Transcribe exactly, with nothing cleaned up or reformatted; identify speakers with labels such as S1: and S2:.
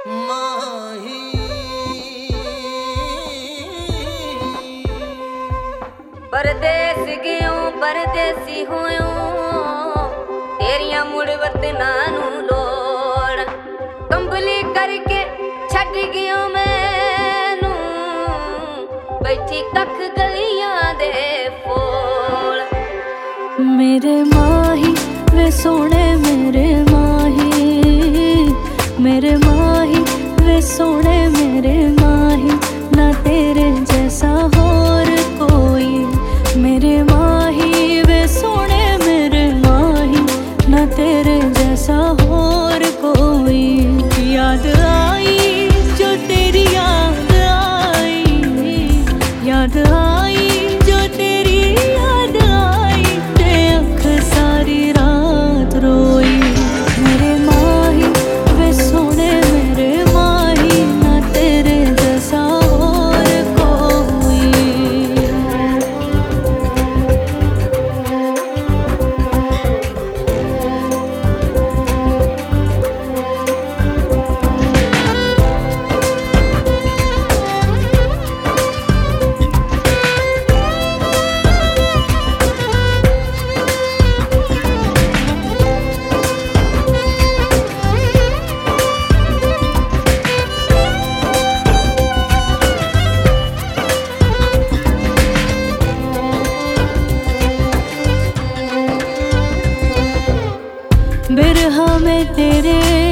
S1: माही
S2: परदेस गयूं परदेसी होयूं तेरिया मुड़ वतना नू लोड़ कंबली करके छड़ गयो मैनू बैठी कख गलियां दे फोल।
S3: मेरे माही वे सोने मेरे माही, मेरे माही वे सोने मेरे माही, ना तेरे जैसा और कोई। मेरे माही वे सोने मेरे माही, ना तेरे जैसा और कोई। याद आई जो तेरी याद आई, याद आई जो तेरी याद आई, ते अख सारी रात रोई। मेरे माही वे सोने मेरे माही, ना तेरे जैसा और कोई। बिरहा में तेरे